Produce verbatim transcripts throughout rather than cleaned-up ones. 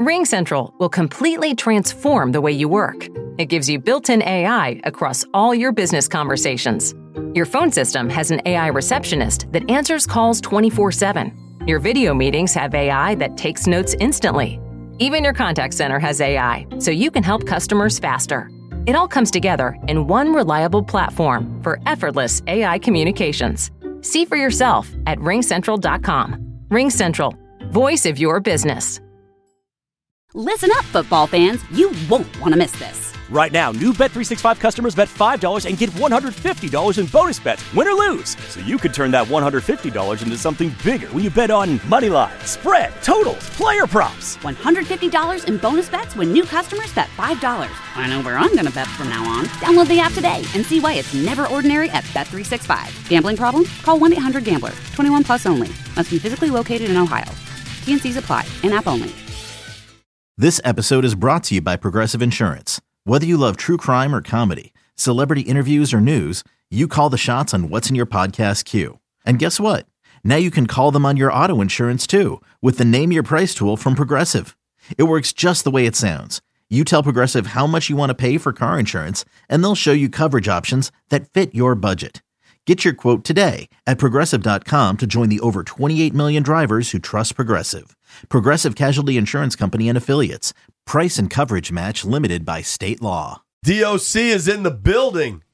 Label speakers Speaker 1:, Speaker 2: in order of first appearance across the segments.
Speaker 1: RingCentral will completely transform the way you work. It gives you built-in A I across all your business conversations. Your phone system has an A I receptionist that answers calls twenty-four seven. Your video meetings have A I that takes notes instantly. Even your contact center has A I, so you can help customers faster. It all comes together in one reliable platform for effortless A I communications. See for yourself at ring central dot com. RingCentral, voice of your business.
Speaker 2: Listen up, football fans. You won't want to miss this.
Speaker 3: Right now, new Bet three sixty-five customers bet five dollars and get one hundred fifty dollars in bonus bets, win or lose. So you could turn that one hundred fifty dollars into something bigger when you bet on money line, spread, totals, player props.
Speaker 2: one hundred fifty dollars in bonus bets when new customers bet five dollars. I know where I'm going to bet from now on. Download the app today and see why it's never ordinary at Bet three sixty-five. Gambling problem? Call one eight hundred gambler. twenty-one plus only. Must be physically located in Ohio. T and C's apply. In-app only.
Speaker 4: This episode is brought to you by Progressive Insurance. Whether you love true crime or comedy, celebrity interviews or news, you call the shots on what's in your podcast queue. And guess what? Now you can call them on your auto insurance too with the Name Your Price tool from Progressive. It works just the way it sounds. You tell Progressive how much you want to pay for car insurance, and they'll show you coverage options that fit your budget. Get your quote today at Progressive dot com to join the over twenty-eight million drivers who trust Progressive. Progressive Casualty Insurance Company and Affiliates. Price and coverage match limited by state law.
Speaker 5: D O C is in the building.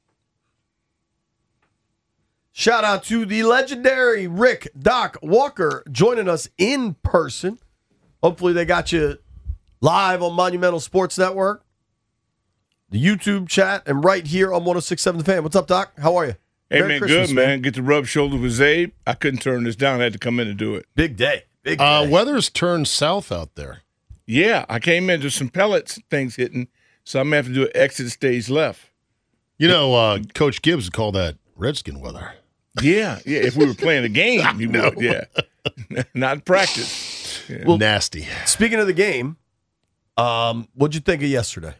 Speaker 5: Shout out to the legendary Rick Doc Walker joining us in person. Hopefully they got you live on Monumental Sports Network, the YouTube chat, and right here on one oh six point seven The Fan. What's up, Doc? How are you?
Speaker 6: Hey,
Speaker 5: Merry
Speaker 6: man,
Speaker 5: Christmas,
Speaker 6: good, man. man. Get to rub shoulders with Zabe. I couldn't turn this down. I had to come in and do it.
Speaker 5: Big day. Big
Speaker 7: uh,
Speaker 5: day.
Speaker 7: Weather's turned south out there.
Speaker 6: Yeah, I came in. There's some pellets things hitting, so I'm going to have to do an exit stage left.
Speaker 7: You know, uh, Coach Gibbs would call that Redskin weather.
Speaker 6: Yeah, yeah. If we were playing a game, he would, yeah. Not practice. Yeah.
Speaker 7: Well, nasty.
Speaker 5: Speaking of the game, um, what'd you think of yesterday?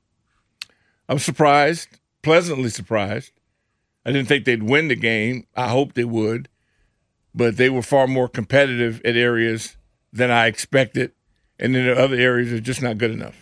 Speaker 6: I'm surprised, pleasantly surprised. I didn't think they'd win the game. I hoped they would. But they were far more competitive at areas than I expected. And then the other areas are just not good enough.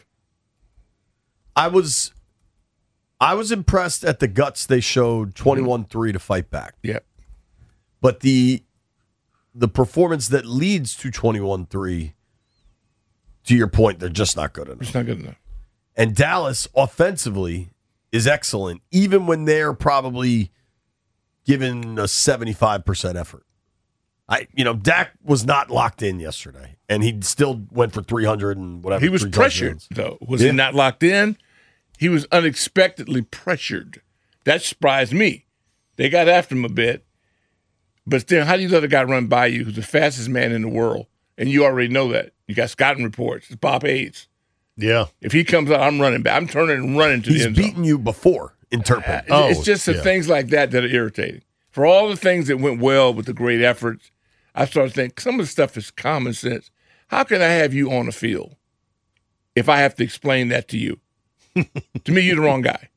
Speaker 5: I was I was impressed at the guts they showed twenty-one three to fight back.
Speaker 6: Yep.
Speaker 5: But the the performance that leads to twenty-one three, to your point, they're just not good enough.
Speaker 6: It's not good enough.
Speaker 5: And Dallas offensively is excellent, even when they're probably given a seventy-five percent effort. I, you know, Dak was not locked in yesterday, and he still went for three hundred and whatever.
Speaker 6: He was pressured, though. Was yeah. he not locked in? He was unexpectedly pressured. That surprised me. They got after him a bit, but then how do you let a guy run by you who's the fastest man in the world, and you already know that? You got scouting reports. It's Bob Hayes.
Speaker 7: Yeah.
Speaker 6: If he comes out, I'm running back. I'm turning and running to
Speaker 5: He's
Speaker 6: the end zone.
Speaker 5: He's beaten you before in Turpin.
Speaker 6: Uh, oh, it's just the yeah. things like that that are irritating. For all the things that went well with the great efforts, I started thinking some of the stuff is common sense. How can I have you on the field if I have to explain that to you? To me, you're the wrong guy.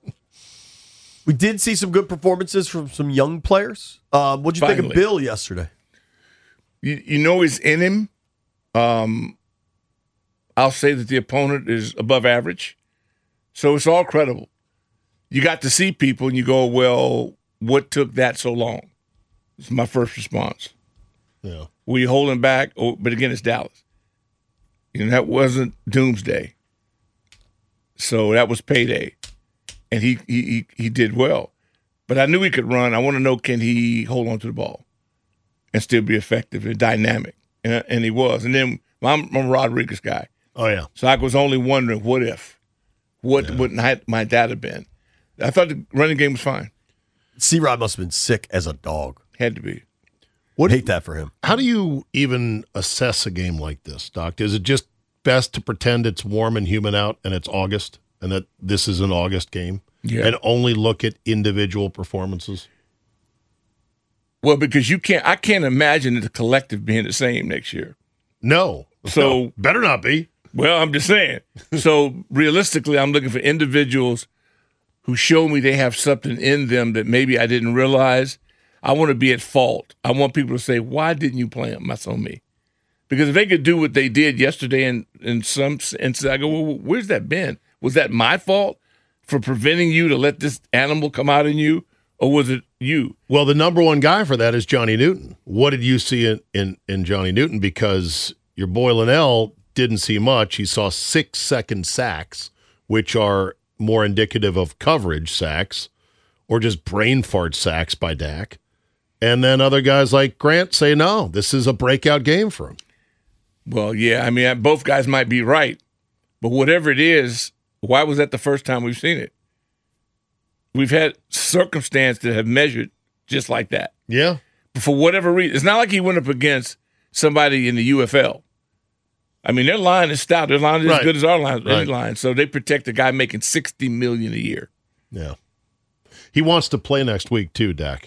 Speaker 5: We did see some good performances from some young players. Um, what'd you Finally. think of Bill yesterday?
Speaker 6: You, you know he's in him. Um, I'll say that the opponent is above average. So it's all credible. You got to see people and you go, well, what took that so long? It's my first response.
Speaker 7: Yeah.
Speaker 6: Were you holding back? Oh, but again, it's Dallas. You know, that wasn't doomsday. So that was payday. And he, he he did well. But I knew he could run. I want to know, can he hold on to the ball and still be effective and dynamic? And, and he was. And then I'm, I'm a Rodriguez guy.
Speaker 7: Oh, yeah.
Speaker 6: So I was only wondering, what if? What yeah. would my dad have been? I thought the running game was fine.
Speaker 5: C-Rod must have been sick as a dog.
Speaker 6: Had to be.
Speaker 5: What hate that for him.
Speaker 7: How do you even assess a game like this, Doc? Is it just best to pretend it's warm and humid out and it's August and that this is an August game
Speaker 6: yeah.
Speaker 7: and only look at individual performances?
Speaker 6: Well, because you can't, I can't imagine the collective being the same next year.
Speaker 7: No.
Speaker 6: So
Speaker 7: no, better not be.
Speaker 6: Well, I'm just saying. So realistically, I'm looking for individuals who show me they have something in them that maybe I didn't realize. I want to be at fault. I want people to say, why didn't you play him? That's on me. Because if they could do what they did yesterday in, in some instances, I go, well, where's that been? Was that my fault for preventing you to let this animal come out in you, or was it you?
Speaker 7: Well, the number one guy for that is Johnny Newton. What did you see in, in, in Johnny Newton? Because your boy Linnell didn't see much. He saw six-second sacks, which are more indicative of coverage sacks or just brain fart sacks by Dak. And then other guys like Grant say, no, this is a breakout game for him.
Speaker 6: Well, yeah, I mean, both guys might be right. But whatever it is, why was that the first time we've seen it? We've had circumstances that have measured just like that.
Speaker 7: Yeah.
Speaker 6: But for whatever reason, it's not like he went up against somebody in the U F L. I mean, their line is stout. Their line is
Speaker 7: Right.
Speaker 6: as good as our line,
Speaker 7: Right.
Speaker 6: any line. So they protect a guy making sixty million dollars a year.
Speaker 7: Yeah. He wants to play next week too, Dak.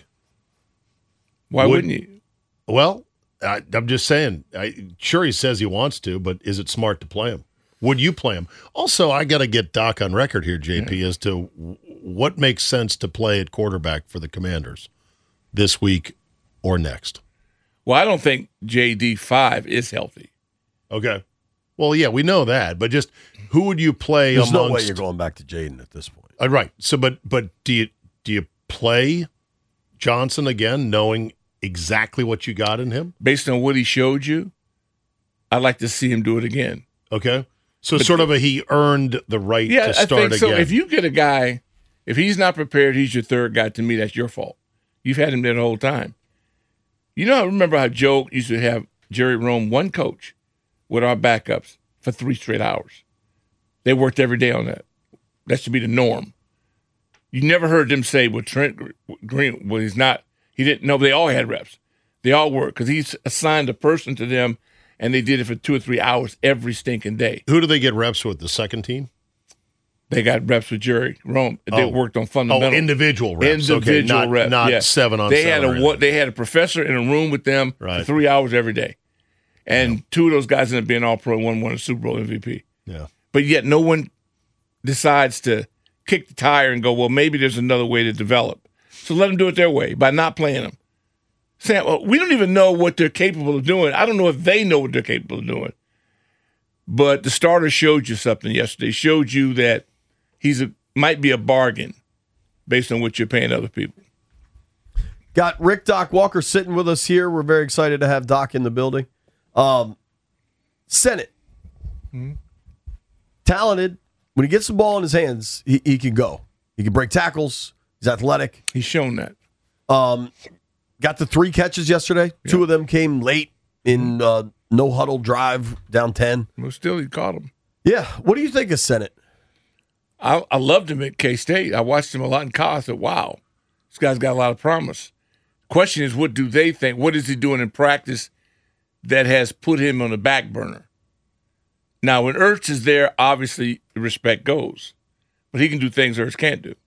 Speaker 6: Why
Speaker 7: Would-
Speaker 6: wouldn't you?
Speaker 7: Well, I, I'm just saying. I, sure, he says he wants to, but is it smart to play him? Would you play him? Also, I got to get Doc on record here, J P, yeah. as to w- what makes sense to play at quarterback for the Commanders this week or next.
Speaker 6: Well, I don't think J D five is healthy.
Speaker 7: Okay. Well, yeah, we know that, but just who would you play
Speaker 5: There's
Speaker 7: amongst?
Speaker 5: no way you're going back to Jaden at this point.
Speaker 7: Uh, right. So, but but do you do you play Johnson again, knowing exactly what you got in him?
Speaker 6: Based on what he showed you, I'd like to see him do it again.
Speaker 7: Okay. So
Speaker 6: But
Speaker 7: sort
Speaker 6: the-
Speaker 7: of a he earned the right
Speaker 6: Yeah,
Speaker 7: to
Speaker 6: I
Speaker 7: start
Speaker 6: think so.
Speaker 7: again.
Speaker 6: If you get a guy, if he's not prepared, he's your third guy. To me, that's your fault. You've had him there the whole time. You know, I remember how Joe used to have Jerry Rome, one coach, with our backups for three straight hours. They worked every day on that. That should be the norm. You never heard them say, well, Trent Green, well, he's not, he didn't know. They all had reps. They all worked because he's assigned a person to them, and they did it for two or three hours every stinking day.
Speaker 7: Who do they get reps with? The second team?
Speaker 6: They got reps with Jerry Rome. They
Speaker 7: Oh.
Speaker 6: worked on fundamentals.
Speaker 7: Oh, individual reps.
Speaker 6: Individual
Speaker 7: okay, not,
Speaker 6: reps.
Speaker 7: not
Speaker 6: yeah.
Speaker 7: seven on
Speaker 6: they
Speaker 7: seven.
Speaker 6: had
Speaker 7: or
Speaker 6: a
Speaker 7: anything.
Speaker 6: what? They had a professor in a room with them
Speaker 7: Right.
Speaker 6: for three hours every day, and yeah. two of those guys ended up being All Pro. One won a Super Bowl M V P.
Speaker 7: Yeah,
Speaker 6: but yet no one decides to kick the tire and go, well, maybe there's another way to develop. So let them do it their way by not playing them. Saying, well, we don't even know what they're capable of doing. I don't know if they know what they're capable of doing. But the starter showed you something yesterday. Showed you that he's a might be a bargain based on what you're paying other people.
Speaker 5: Got Rick Doc Walker sitting with us here. We're very excited to have Doc in the building. Um, Senate. Mm-hmm. Talented. When he gets the ball in his hands, he, he can go. He can break tackles. He's athletic.
Speaker 6: He's shown that.
Speaker 5: Um, got the three catches yesterday. Yeah. Two of them came late in uh, no huddle drive down ten.
Speaker 6: Well, still, he caught him.
Speaker 5: Yeah. What do you think of Senate?
Speaker 6: I, I loved him at K-State. I watched him a lot in college. I said, wow, this guy's got a lot of promise. Question is, what do they think? What is he doing in practice that has put him on the back burner? Now, when Ertz is there, obviously the respect goes. But he can do things Ertz can't do.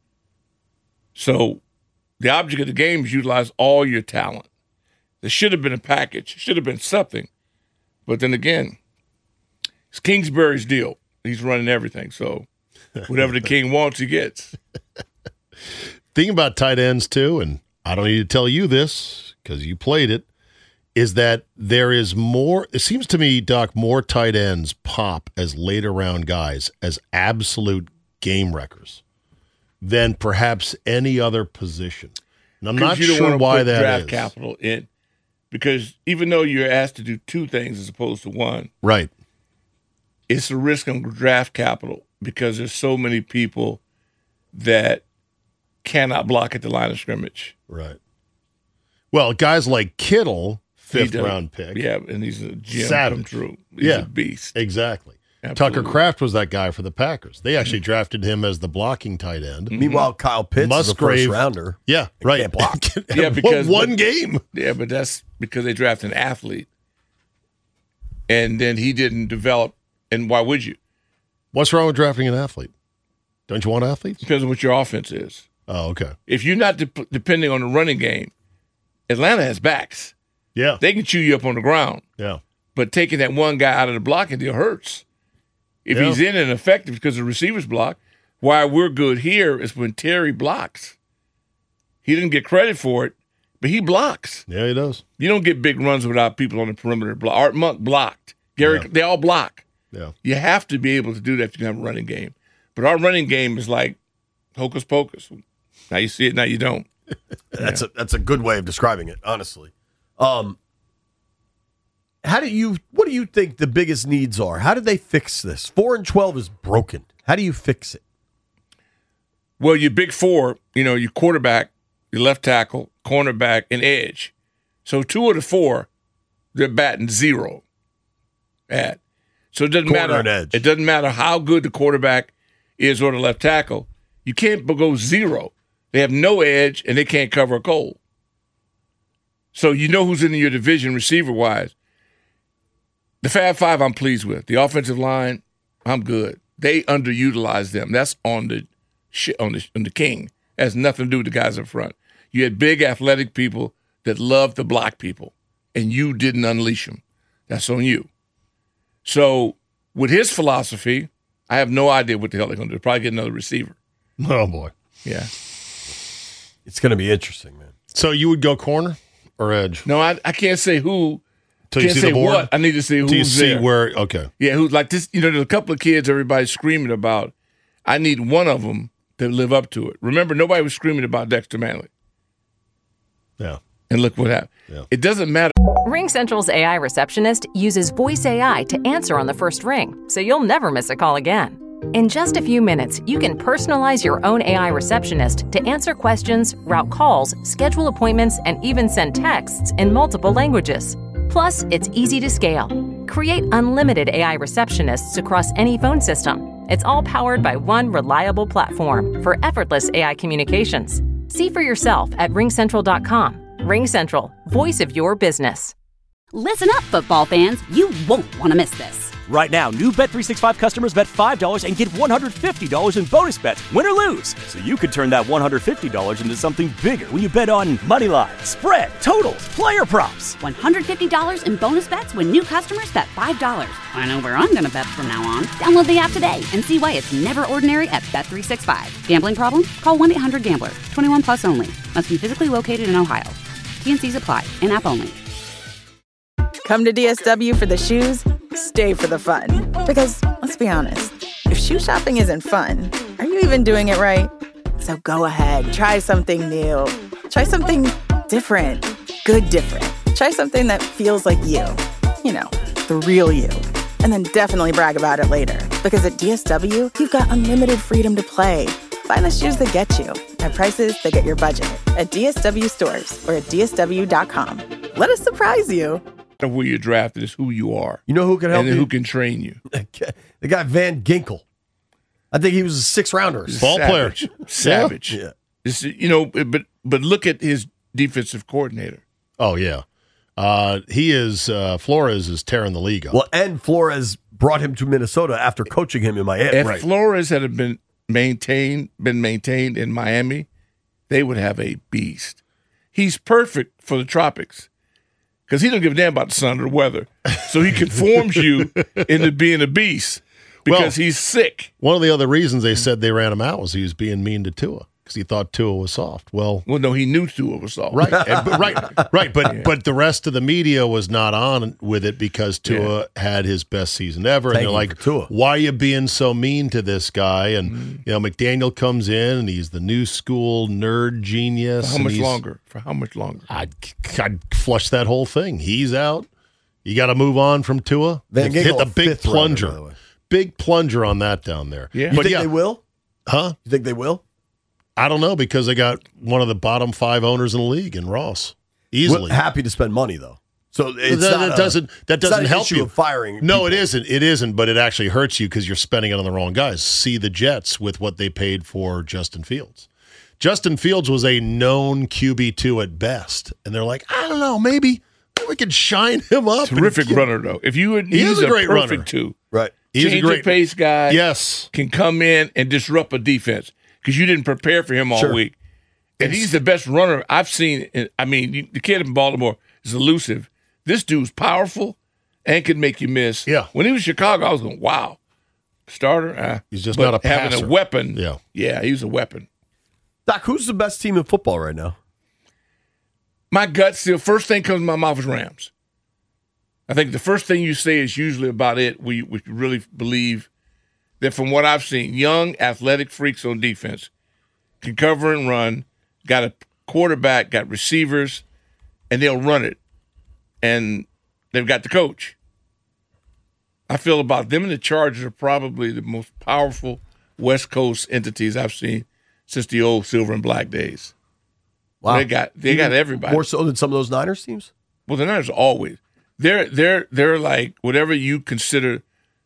Speaker 6: So the object of the game is utilize all your talent. There should have been a package. Should have been something. But then again, it's Kingsbury's deal. He's running everything. So whatever the king wants, he gets.
Speaker 7: Thing about tight ends, too, and I don't need to tell you this because you played it, is that there is more, it seems to me, Doc, more tight ends pop as later round guys as absolute game wreckers than perhaps any other position. And I'm not
Speaker 6: you don't
Speaker 7: sure
Speaker 6: want to
Speaker 7: why
Speaker 6: put
Speaker 7: that
Speaker 6: draft
Speaker 7: is.
Speaker 6: capital in, because even though you're asked to do two things as opposed to one,
Speaker 7: right?
Speaker 6: It's a risk on draft capital because there's so many people that cannot block at the line of scrimmage.
Speaker 7: Right. Well, guys like Kittle, fifth round pick.
Speaker 6: Yeah, and he's a gem
Speaker 7: Savage.
Speaker 6: come true. He's
Speaker 7: yeah,
Speaker 6: a beast.
Speaker 7: Exactly.
Speaker 6: Absolutely.
Speaker 7: Tucker Kraft was that guy for the Packers. They actually mm-hmm. drafted him as the blocking tight end.
Speaker 5: Mm-hmm. Meanwhile, Kyle Pitts
Speaker 7: Musgrave,
Speaker 5: is a first rounder.
Speaker 7: Yeah, right.
Speaker 5: Can't block.
Speaker 6: yeah, because
Speaker 7: one
Speaker 6: but,
Speaker 7: game.
Speaker 6: Yeah, but that's because they drafted an athlete, and then he didn't develop. And why would you?
Speaker 7: What's wrong with drafting an athlete? Don't you want athletes?
Speaker 6: Depends on what your offense is.
Speaker 7: Oh, okay.
Speaker 6: If you're not de- depending on the running game, Atlanta has backs.
Speaker 7: Yeah.
Speaker 6: They can chew you up on the ground.
Speaker 7: Yeah.
Speaker 6: But taking that one guy out of the blocking deal hurts. If
Speaker 7: yeah.
Speaker 6: he's in and effective because the receivers block, why we're good here is when Terry blocks. He didn't get credit for it, but he blocks.
Speaker 7: Yeah, he does.
Speaker 6: You don't get big runs without people on the perimeter. Blo- Art Monk blocked. Gary,
Speaker 7: Yeah.
Speaker 6: they all block.
Speaker 7: Yeah.
Speaker 6: You have to be able to do that if you have a running game. But our running game is like hocus pocus. Now you see it, now you don't.
Speaker 5: That's a that's a good way of describing it, honestly. Um, how do you? What do you think the biggest needs are? How do they fix this? Four and twelve is broken. How do you fix it?
Speaker 6: Well, your big four, you know, your quarterback, your left tackle, cornerback, and edge. So two of the four, they're batting zero at. So it doesn't
Speaker 5: Corner
Speaker 6: matter.
Speaker 5: and edge.
Speaker 6: It doesn't matter how good the quarterback is or the left tackle. You can't go zero. They have no edge and they can't cover a goal. So you know who's in your division receiver wise. The Fab Five, I'm pleased with. The offensive line, I'm good. They underutilize them. That's on the shit on the on the king. It has nothing to do with the guys up front. You had big athletic people that love to block people, and you didn't unleash them. That's on you. So with his philosophy, I have no idea what the hell they're going to do. Probably get another receiver.
Speaker 7: Oh, boy.
Speaker 6: Yeah.
Speaker 5: It's going to be interesting, man.
Speaker 7: So you would go corner or edge?
Speaker 6: No, I, I can't say who.
Speaker 7: Till you
Speaker 6: can't
Speaker 7: see
Speaker 6: say
Speaker 7: the board?
Speaker 6: what. I need to see who's
Speaker 7: Till you see
Speaker 6: there.
Speaker 7: where, okay.
Speaker 6: Yeah, who's like this. You know, there's a couple of kids everybody's screaming about. I need one of them to live up to it. Remember, nobody was screaming about Dexter Manley.
Speaker 7: Yeah.
Speaker 6: And look what happened.
Speaker 7: Yeah.
Speaker 6: It doesn't matter.
Speaker 1: RingCentral's A I receptionist uses voice A I to answer on the first ring, so you'll never miss a call again. In just a few minutes, you can personalize your own A I receptionist to answer questions, route calls, schedule appointments, and even send texts in multiple languages. Plus, it's easy to scale. Create unlimited A I receptionists across any phone system. It's all powered by one reliable platform for effortless A I communications. See for yourself at ring central dot com. RingCentral, voice of your business.
Speaker 2: Listen up, football fans. You won't want to miss this.
Speaker 3: Right now, new Bet three sixty-five customers bet five dollars and get one hundred fifty dollars in bonus bets, win or lose. So you could turn that one hundred fifty dollars into something bigger when you bet on money line, spread, totals, player props.
Speaker 2: one hundred fifty dollars in bonus bets when new customers bet five dollars. I know where I'm going to bet from now on. Download the app today and see why it's never ordinary at Bet three sixty-five. Gambling problem? Call one eight hundred gambler. twenty-one plus only. Must be physically located in Ohio. T N Cs apply. In-app only.
Speaker 8: Come to D S W for the shoes, stay for the fun. Because, let's be honest, if shoe shopping isn't fun, are you even doing it right? So go ahead, try something new. Try something different. Good different. Try something that feels like you. You know, the real you. And then definitely brag about it later. Because at D S W, you've got unlimited freedom to play. Find the shoes that get you at prices that get your budget at D S W stores or at D S W dot com. Let us surprise you.
Speaker 6: Where you're drafted is who you are.
Speaker 5: You know who can help
Speaker 6: and then
Speaker 5: you?
Speaker 6: who can train you.
Speaker 5: The guy Van Ginkel. I think he was a six rounder.
Speaker 7: Ball player.
Speaker 6: Savage. Savage.
Speaker 5: Yeah.
Speaker 6: It's, you know, but but look at his defensive coordinator.
Speaker 7: Oh, yeah. Uh, he is, uh, Flores is tearing the league up.
Speaker 5: Well, and Flores brought him to Minnesota after coaching him in Miami.
Speaker 6: If
Speaker 5: Right.
Speaker 6: Flores had been maintained, been maintained in Miami, they would have a beast. He's perfect for the tropics because he don't give a damn about the sun or the weather. So he conforms you into being a beast because
Speaker 7: Well,
Speaker 6: he's sick.
Speaker 7: One of the other reasons they said they ran him out was he was being mean to Tua because he thought Tua was soft. Well,
Speaker 6: Well, no, he knew Tua was soft.
Speaker 7: right, and- but- right, right. But but the rest of the media was not on with it because Tua had his best season ever, and
Speaker 5: Thank
Speaker 7: they're
Speaker 5: you
Speaker 7: like,
Speaker 5: for Tua.
Speaker 7: "Why are you being so mean to this guy?" And
Speaker 6: Mm-hmm.
Speaker 7: you know, McDaniel comes in, and he's the new school nerd genius.
Speaker 6: For how
Speaker 7: and
Speaker 6: much
Speaker 7: he's-
Speaker 6: longer? For how much longer?
Speaker 7: I'd, I'd flush that whole thing. He's out. You got to move on from Tua.
Speaker 5: Van
Speaker 7: Hit
Speaker 5: Ginkel,
Speaker 7: the big
Speaker 5: fifth rounder,
Speaker 7: plunger,
Speaker 5: by the way.
Speaker 7: big plunger on that down there.
Speaker 6: Yeah.
Speaker 5: You
Speaker 7: but
Speaker 5: think
Speaker 7: yeah,
Speaker 5: they will?
Speaker 7: huh?
Speaker 5: You think they will?
Speaker 7: I don't know because they got one of the bottom five owners in the league in Ross, easily.
Speaker 5: Well, happy to spend money though. So it's
Speaker 7: that,
Speaker 5: not
Speaker 7: that
Speaker 5: a-
Speaker 7: doesn't that
Speaker 5: it's not
Speaker 7: doesn't
Speaker 5: an
Speaker 7: help
Speaker 5: issue
Speaker 7: you
Speaker 5: of firing.
Speaker 7: No,
Speaker 5: people.
Speaker 7: it isn't. It isn't. But it actually hurts you because you're spending it on the wrong guys. See the Jets with what they paid for Justin Fields. Justin Fields was a known Q B two at best, and they're like, I don't know, maybe we could shine him up. and
Speaker 6: Terrific
Speaker 7: get-
Speaker 6: runner, though. If you would,
Speaker 7: He
Speaker 6: he's
Speaker 7: is a great
Speaker 6: perfect
Speaker 7: runner.
Speaker 6: two.
Speaker 5: Right.
Speaker 7: He's a
Speaker 6: Change
Speaker 7: great
Speaker 6: of pace guy.
Speaker 7: Yes,
Speaker 6: Can come in and disrupt a defense because you didn't prepare for him all
Speaker 5: Sure.
Speaker 6: week. And he's the best runner I've seen. in- I mean, you- the kid in Baltimore is elusive. This dude's powerful and can make you miss.
Speaker 7: Yeah.
Speaker 6: When he was in Chicago, I was going, wow. Starter? Uh,
Speaker 7: He's just
Speaker 6: but
Speaker 7: not a
Speaker 6: having
Speaker 7: passer.
Speaker 6: a weapon.
Speaker 7: Yeah.
Speaker 6: Yeah, he was a weapon.
Speaker 5: Doc, who's the best team in football right now?
Speaker 6: my gut still, first thing comes to my mouth is Rams. I think the first thing you say is usually about it. We, we really believe that from what I've seen, young, athletic freaks on defense can cover and run, got a quarterback, got receivers, and they'll run it. And they've got the coach. I feel about them and the Chargers are probably the most powerful West Coast entities I've seen since the old silver and black days.
Speaker 5: Wow.
Speaker 6: They got they
Speaker 5: Even
Speaker 6: got everybody.
Speaker 5: More so than some of those Niners teams?
Speaker 6: Well, the Niners are always. They're they're they're like whatever you consider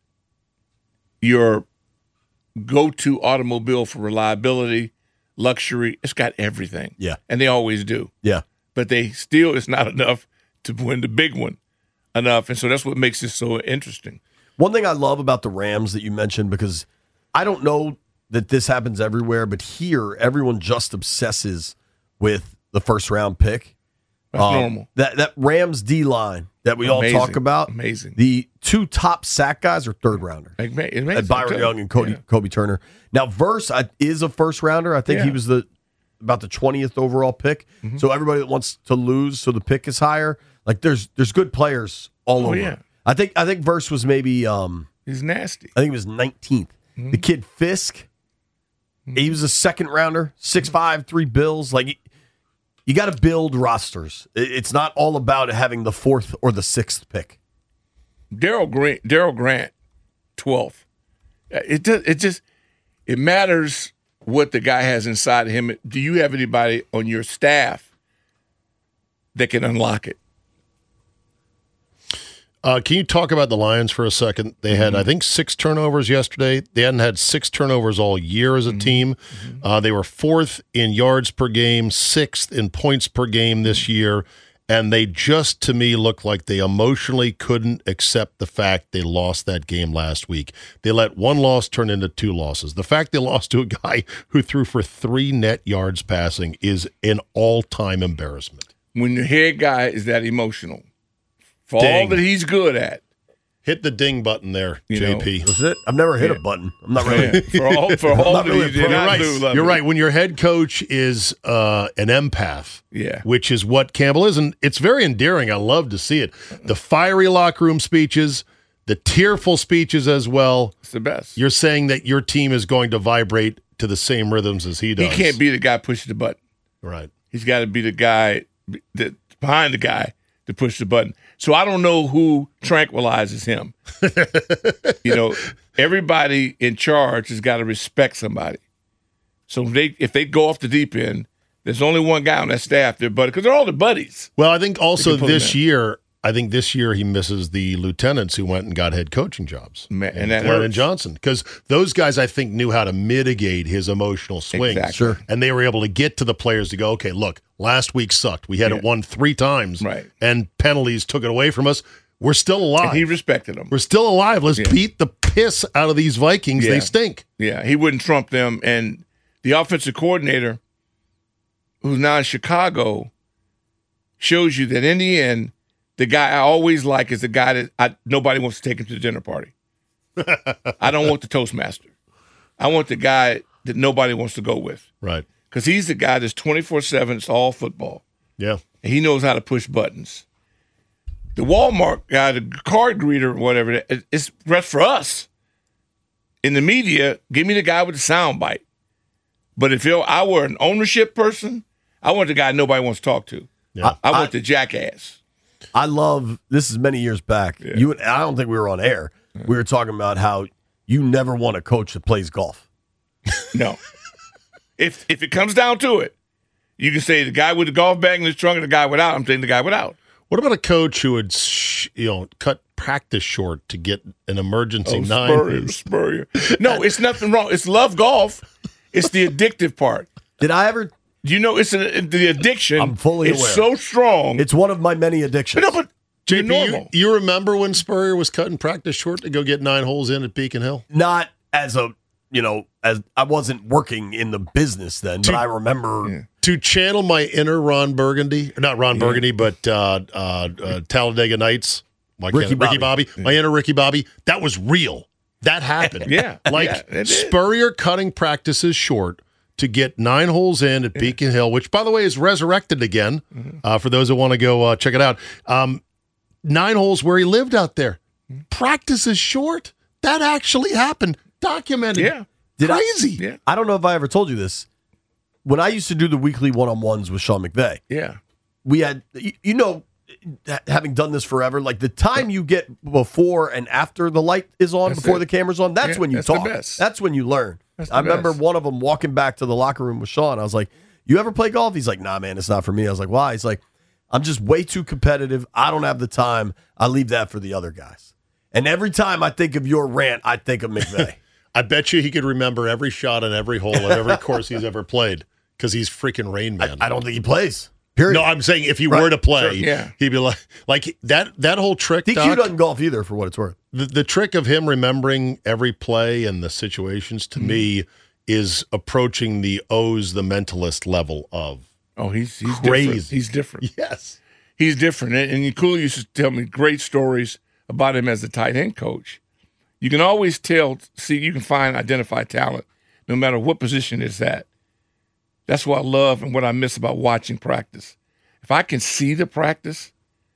Speaker 6: your go-to automobile for reliability, luxury, it's got everything.
Speaker 5: Yeah.
Speaker 6: And they always do.
Speaker 5: Yeah.
Speaker 6: But they still it's not enough to win the big one enough. And so that's what makes it so interesting.
Speaker 5: One thing I love about the Rams that you mentioned, because I don't know that this happens everywhere, but here everyone just obsesses with the first round pick.
Speaker 6: That's
Speaker 5: Um,
Speaker 6: normal.
Speaker 5: That that Rams D line that we
Speaker 6: Amazing.
Speaker 5: all talk about.
Speaker 6: Amazing.
Speaker 5: The two top sack guys are third rounders.
Speaker 6: It ma- it makes
Speaker 5: Uh, Byron
Speaker 6: sense.
Speaker 5: Young and Cody
Speaker 6: Yeah.
Speaker 5: Kobe Turner. Now Verse I, is a first rounder. I think he
Speaker 6: Yeah.
Speaker 5: was the about the twentieth overall pick.
Speaker 6: Mm-hmm.
Speaker 5: So everybody that wants to lose, so the pick is higher. Like there's there's good players all
Speaker 6: Oh,
Speaker 5: over.
Speaker 6: yeah.
Speaker 5: I think I think Verse was maybe um
Speaker 6: He's nasty.
Speaker 5: I think it was nineteenth.
Speaker 6: Mm-hmm.
Speaker 5: The kid Fisk, he was a second rounder, six five, three bills. Like, you got to build rosters. It- It's not all about having the fourth or the sixth pick.
Speaker 6: Daryl Grant, Daryl Grant, twelfth. It does. It just it matters what the guy has inside of him. Do you have anybody on your staff that can unlock it?
Speaker 7: Uh, can you talk about the Lions for a second? They had, I think, six turnovers yesterday. They hadn't had six turnovers all year as a team. Uh, they were fourth in yards per game, sixth in points per game this year, and they just, to me, looked like they emotionally couldn't accept the fact they lost that game last week. They let one loss turn into two losses. The fact they lost to a guy who threw for three net yards passing is an all-time embarrassment.
Speaker 6: When your head guy is that emotional, for all
Speaker 7: Ding.
Speaker 6: that he's good at,
Speaker 7: Hit the ding button there,
Speaker 6: You
Speaker 7: J
Speaker 6: know,
Speaker 7: P.
Speaker 5: That's it. I've never hit
Speaker 6: Yeah.
Speaker 5: a button. I'm not really.
Speaker 6: for all for all
Speaker 5: not
Speaker 6: that
Speaker 5: really
Speaker 6: he
Speaker 5: a
Speaker 6: did
Speaker 5: pro.
Speaker 6: not
Speaker 7: You're right.
Speaker 6: do, love
Speaker 7: You're
Speaker 6: it.
Speaker 7: right. When your head coach is uh, an empath,
Speaker 6: Yeah.
Speaker 7: which is what Campbell is, and it's very endearing. I love to see it. The fiery locker room speeches, the tearful speeches as well.
Speaker 6: It's the best.
Speaker 7: You're saying that your team is going to vibrate to the same rhythms as he
Speaker 6: he
Speaker 7: does.
Speaker 6: can't be the guy pushing the button.
Speaker 7: right.
Speaker 6: He's got to be the guy that behind the guy to push the button. So I don't know who tranquilizes him. You know, everybody in charge has got to respect somebody. So if they if they go off the deep end, there's only one guy on that staff, their buddy, because they're all their buddies.
Speaker 7: Well, I think also
Speaker 6: can pull him
Speaker 7: this
Speaker 6: in.
Speaker 7: year, I think this year he misses the lieutenants who went and got head coaching jobs.
Speaker 6: Man, and that
Speaker 7: Aaron
Speaker 6: hurts.
Speaker 7: Johnson, because those guys, I think, knew how to mitigate his emotional swings.
Speaker 6: Exactly. Sure.
Speaker 7: And they were able to get to the players to go, okay, look, last week sucked. We had it
Speaker 6: Yeah.
Speaker 7: won three times,
Speaker 6: Right.
Speaker 7: and penalties took it away from us. We're still alive.
Speaker 6: And he respected them.
Speaker 7: We're still alive. Let's
Speaker 6: Yeah.
Speaker 7: beat the piss out of these Vikings.
Speaker 6: Yeah.
Speaker 7: They stink.
Speaker 6: Yeah, he wouldn't trump them. And the offensive coordinator, who's now in Chicago, shows you that in the end, the guy I always like is the guy that I, nobody wants to take him to the dinner party. I don't want the Toastmaster. I want the guy that nobody wants to go with,
Speaker 7: Right.
Speaker 6: because he's the guy that's twenty-four seven. It's all football.
Speaker 7: Yeah.
Speaker 6: And he knows how to push buttons. The Walmart guy, the card greeter, whatever, it- it's rest for us. In the media, give me the guy with the sound bite. But if I were an ownership person, I want the guy nobody wants to talk to.
Speaker 7: Yeah.
Speaker 6: I want the jackass.
Speaker 5: I love this is many years back. You and I don't think we were on air. We were talking about how you never want a coach that plays golf.
Speaker 6: No. if if it comes down to it, you can say the guy with the golf bag in his trunk and the guy without. I'm saying the guy without.
Speaker 7: What about a coach who would, sh- you know, cut practice short to get an emergency
Speaker 6: Oh,
Speaker 7: nine?
Speaker 6: Spurrier, Spurrier. No, it's nothing wrong. It's love golf. It's the addictive part.
Speaker 5: Did I ever?
Speaker 6: You know, it's a, the addiction.
Speaker 5: I'm fully
Speaker 6: it's
Speaker 5: aware.
Speaker 6: so strong.
Speaker 5: It's one of my many addictions.
Speaker 6: no, but
Speaker 7: J
Speaker 6: you're
Speaker 7: P,
Speaker 6: normal.
Speaker 7: you, you remember when Spurrier was cutting practice short to go get nine holes in at Beacon Hill?
Speaker 5: Not as a you know as I wasn't working in the business then, but I remember.
Speaker 7: To channel my inner Ron Burgundy, or not Ron Burgundy, but uh, uh, uh, Talladega Nights, like
Speaker 5: Ricky
Speaker 7: Ricky
Speaker 5: Bobby.
Speaker 7: Bobby, my inner Ricky Bobby. That was real. That happened.
Speaker 6: Yeah,
Speaker 7: like
Speaker 6: yeah, it did.
Speaker 7: Spurrier cutting practices short to get nine holes in at yeah. Beacon Hill, which, by the way, is resurrected again, mm-hmm. uh, for those that want to go uh, check it out. Um, nine holes where he lived out there. Mm-hmm. Practice is short. That actually happened. Documented.
Speaker 6: Yeah.
Speaker 5: Did
Speaker 7: Crazy.
Speaker 5: I, yeah. I don't know if I ever told you this. When I used to do the weekly one-on-ones with Sean McVay,
Speaker 6: yeah,
Speaker 5: we had, you, you know, having done this forever, like the time you get before and after the light is on,
Speaker 6: that's
Speaker 5: before
Speaker 6: it.
Speaker 5: the camera's on, that's
Speaker 6: yeah,
Speaker 5: when you
Speaker 6: that's
Speaker 5: talk.
Speaker 6: The best.
Speaker 5: That's when you learn.
Speaker 6: That's the
Speaker 5: I remember
Speaker 6: best.
Speaker 5: one of them walking back to the locker room with Sean. I was like, you ever play golf? He's like, nah, man, it's not for me. I was like, why? He's like, I'm just way too competitive. I don't have the time. I leave that for the other guys. And every time I think of your rant, I think of McVay.
Speaker 7: I bet you he could remember every shot on every hole at every course he's ever played because he's freaking Rain Man.
Speaker 5: I, I don't think he plays. Period.
Speaker 7: No, I'm saying if he
Speaker 5: right.
Speaker 7: were to play,
Speaker 6: sure. yeah.
Speaker 7: he'd be like, like that that whole trick.
Speaker 5: D Q
Speaker 7: Doc,
Speaker 5: doesn't golf either, for what it's worth.
Speaker 7: The, the trick of him remembering every play and the situations, to mm. me, is approaching the O's, the mentalist level of.
Speaker 6: Oh, he's he's
Speaker 7: crazy.
Speaker 6: Different. He's different.
Speaker 7: Yes,
Speaker 6: he's different. And, and Cool used to tell me great stories about him as a tight end coach. You can always tell, see, you can find, identify talent, no matter what position it's at. That's what I love and what I miss about watching practice. If I can see the practice,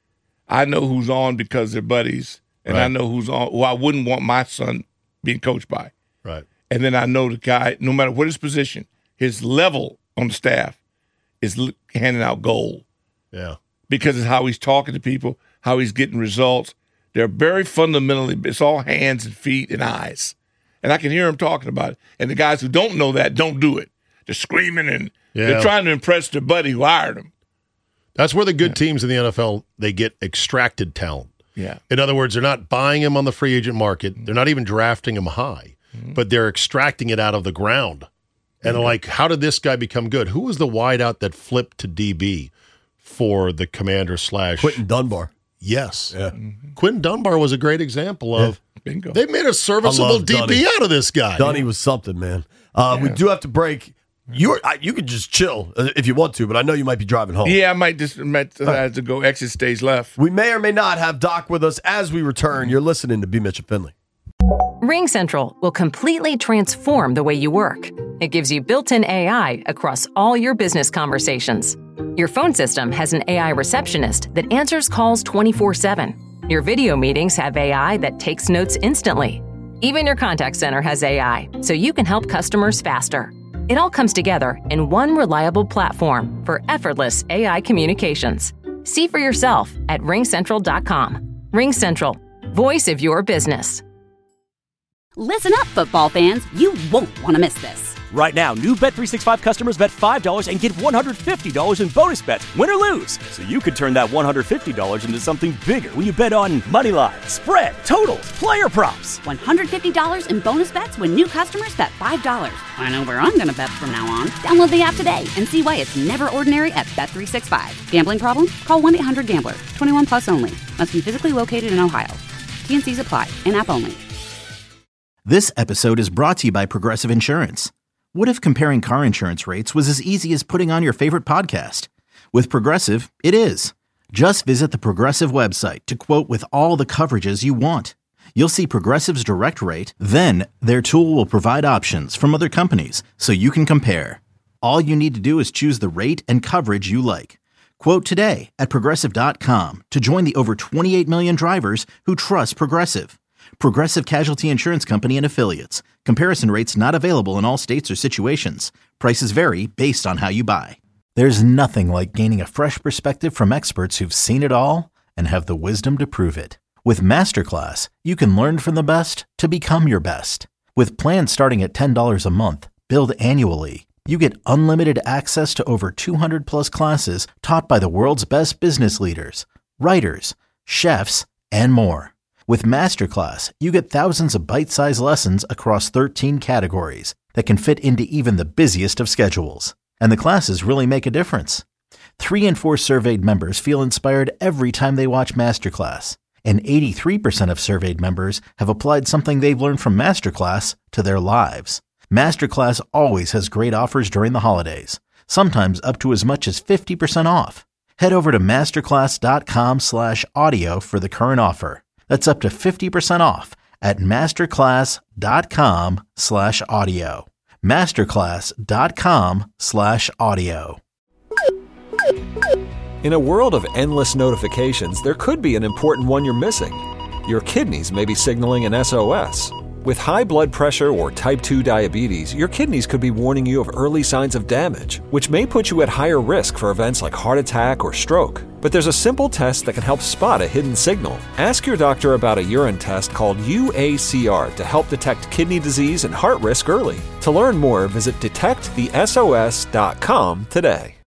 Speaker 6: I know who's on because they're buddies, and
Speaker 7: right.
Speaker 6: I know who's on who I wouldn't want my son being coached by.
Speaker 7: Right.
Speaker 6: And then I know the guy, no matter what his position, his level on the staff is handing out gold.
Speaker 7: Yeah.
Speaker 6: Because of how he's talking to people, how he's getting results. They're very fundamentally, it's all hands and feet and eyes. And I can hear him talking about it. And the guys who don't know that don't do it. They're screaming and yeah. they're trying to impress their buddy who hired them.
Speaker 7: That's where the good yeah. teams in the N F L, they get extracted talent.
Speaker 6: Yeah.
Speaker 7: In other words, they're not buying him on the free agent market. They're not even drafting him high, mm-hmm. but they're extracting it out of the ground. And mm-hmm. like, how did this guy become good? Who was the wideout that flipped to D B for the Commander slash
Speaker 5: Quentin Dunbar?
Speaker 7: Yes.
Speaker 5: Yeah.
Speaker 7: Mm-hmm. Quentin Dunbar was a great example of
Speaker 6: yeah. Bingo.
Speaker 7: They made a serviceable D B
Speaker 5: Dunny.
Speaker 7: out of this guy.
Speaker 5: Dunny was something, man. Uh, yeah. We do have to break. You you could just chill if you want to, but I know you might be driving home.
Speaker 6: Yeah, I might just might uh, have to go exit stage left.
Speaker 5: We may or may not have Doc with us as we return. You're listening to B. Mitch and Finley.
Speaker 1: Ring Central will completely transform the way you work. It gives you built-in A I across all your business conversations. Your phone system has an A I receptionist that answers calls twenty-four seven. Your video meetings have A I that takes notes instantly. Even your contact center has A I, so you can help customers faster. It all comes together in one reliable platform for effortless A I communications. See for yourself at ring central dot com. Ring Central, voice of your business.
Speaker 2: Listen up, football fans. You won't want to miss this.
Speaker 3: Right now, new Bet three sixty-five customers bet five dollars and get one hundred fifty dollars in bonus bets, win or lose. So you could turn that one hundred fifty dollars into something bigger when you bet on money line, spread, totals, player props.
Speaker 2: one hundred fifty dollars in bonus bets when new customers bet five dollars. I know where I'm going to bet from now on. Download the app today and see why it's never ordinary at Bet three sixty-five. Gambling problem? Call one eight hundred gambler. twenty-one plus only. Must be physically located in Ohio. T and C's apply. In-app only.
Speaker 4: This episode is brought to you by Progressive Insurance. What if comparing car insurance rates was as easy as putting on your favorite podcast? With Progressive, it is. Just visit the Progressive website to quote with all the coverages you want. You'll see Progressive's direct rate, then their tool will provide options from other companies so you can compare. All you need to do is choose the rate and coverage you like. Quote today at progressive dot com to join the over twenty-eight million drivers who trust Progressive. Progressive Casualty Insurance Company and Affiliates. Comparison rates not available in all states or situations. Prices vary based on how you buy. There's nothing like gaining a fresh perspective from experts who've seen it all and have the wisdom to prove it. With Masterclass, you can learn from the best to become your best. With plans starting at ten dollars a month, billed annually, you get unlimited access to over two hundred plus classes taught by the world's best business leaders, writers, chefs, and more. With Masterclass, you get thousands of bite-sized lessons across thirteen categories that can fit into even the busiest of schedules. And the classes really make a difference. Three in four surveyed members feel inspired every time they watch Masterclass. And eighty-three percent of surveyed members have applied something they've learned from Masterclass to their lives. Masterclass always has great offers during the holidays, sometimes up to as much as fifty percent off. Head over to masterclass dot com slash audio for the current offer. That's up to fifty percent off at masterclass dot com slash audio. masterclass.com slash audio.
Speaker 9: In a world of endless notifications, there could be an important one you're missing. Your kidneys may be signaling an S O S. With high blood pressure or type two diabetes, your kidneys could be warning you of early signs of damage, which may put you at higher risk for events like heart attack or stroke. But there's a simple test that can help spot a hidden signal. Ask your doctor about a urine test called U A C R to help detect kidney disease and heart risk early. To learn more, visit detect the S O S dot com today.